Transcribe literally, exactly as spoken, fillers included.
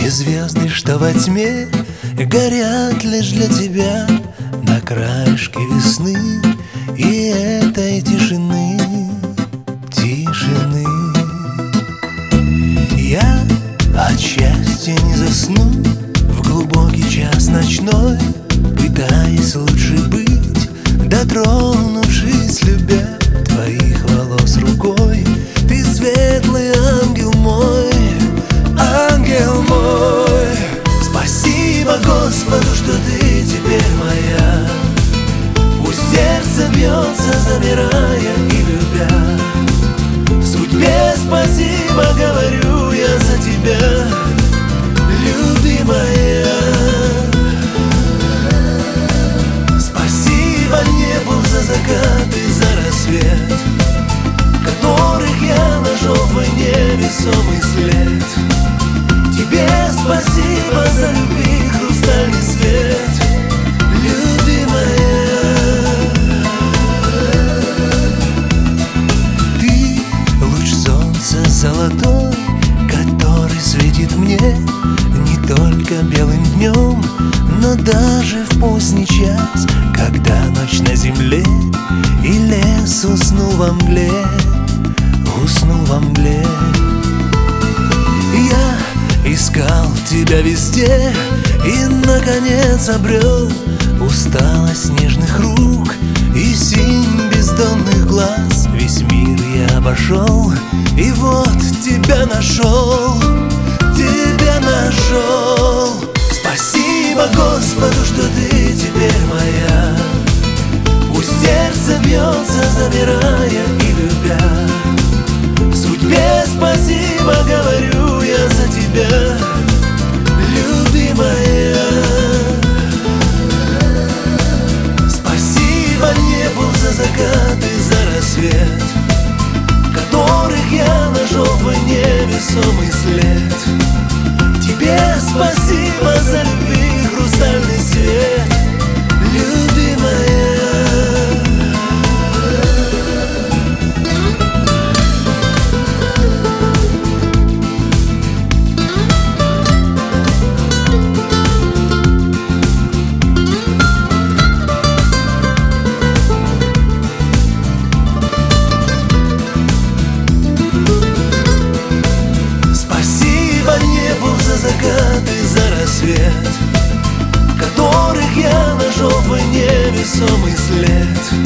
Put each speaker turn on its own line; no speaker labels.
Те звезды, что во тьме горят лишь для тебя, на краешке весны и этой тишины, тишины. Я от счастья не засну в глубокий час ночной, пытаясь лучше быть, дотронувшись, любя твоих волос рукой. Ты светлый ангел мой, ангел мой. Спасибо Господу, что ты теперь моя. Пусть сердце бьется, замирая и любя. Судьбе спасибо говорю я за тебя, любимая. Спасибо небу за закат и за рассвет, которых я нашел в войне весомый след. Тебе спасибо за любви хрустальный свет, любимая. Ты луч солнца золотой, который светит мне не только белым днем, но даже в поздний час, когда ночь на земле и лес уснул во мгле, уснул во мгле. Я искал тебя везде и, наконец, обрел усталость нежных рук и синь бездонных глаз. Весь мир я обошел и вот тебя нашел, тебя нашел. Спасибо Господу, что ты теперь моя. Пусть сердце бьется, замирая и любя. Судьбе спасибо говорю я за тебя, любимая. Спасибо небу за закат и за рассвет, которых я нашел в войне весомый след. Тебе спасибо за любви хрустальный свет, любимая. Закат и за рассвет, которых я нашел в войне весомый след.